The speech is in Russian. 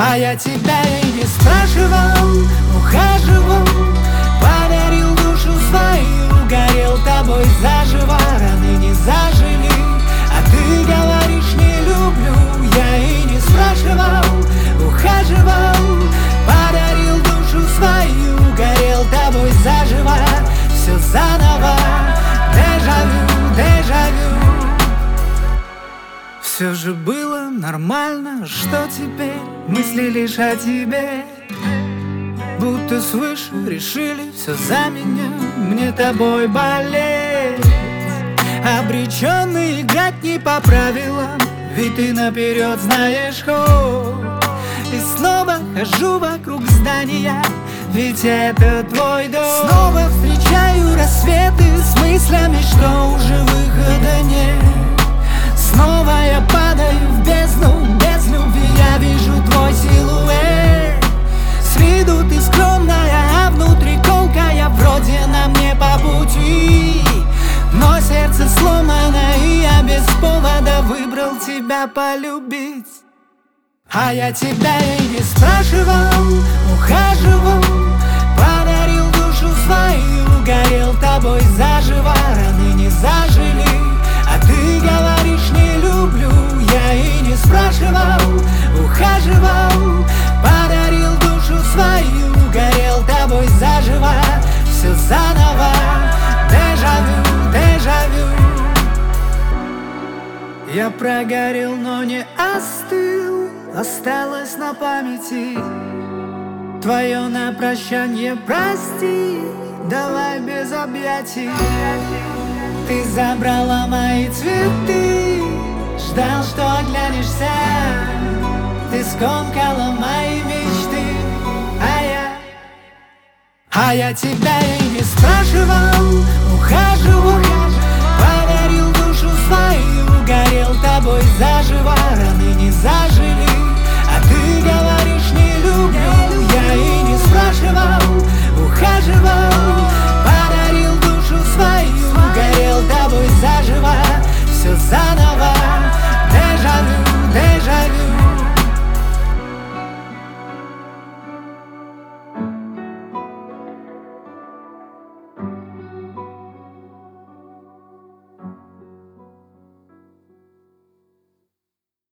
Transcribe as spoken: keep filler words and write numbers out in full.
А я тебя и не спрашивал, ухаживал, подарил душу свою, горел тобой заживо, раны не зажили. А ты говоришь: не люблю, я и не спрашивал, ухаживал, подарил душу свою, горел тобой заживо. Все заново, дежавю, дежавю. Все же было нормально, что теперь мысли лишь о тебе, будто свыше решили все за меня, мне тобой болеть. Обреченный играть не по правилам, ведь ты наперед знаешь ход. И снова хожу вокруг здания, ведь это твой дом. Снова встречаю рассветы с мыслями, что уже выхода нет. Снова я падаю в бездну, без любви я вижу твой силуэт. С виду ты скромная, а внутри колкая, вроде нам не по пути. Но сердце сломано, и я без повода выбрал тебя полюбить. А я тебя и не спрашивал, ухаживал, подарил душу свою, горел тобой заживо, раны не зажили. А ты говоришь: не люблю, я и не спрашивал, ухаживал, подарил душу свою, горел тобой заживо. Все заново, дежавю, дежавю. Я прогорел, но не остыл, осталось на памяти твое на прощанье: прости, давай без объятий. Ты забрала мои цветы, ждал, что оглянешься. Ты скомкала мои мечты, а я А я тебя и не спрашивал, ухаживал,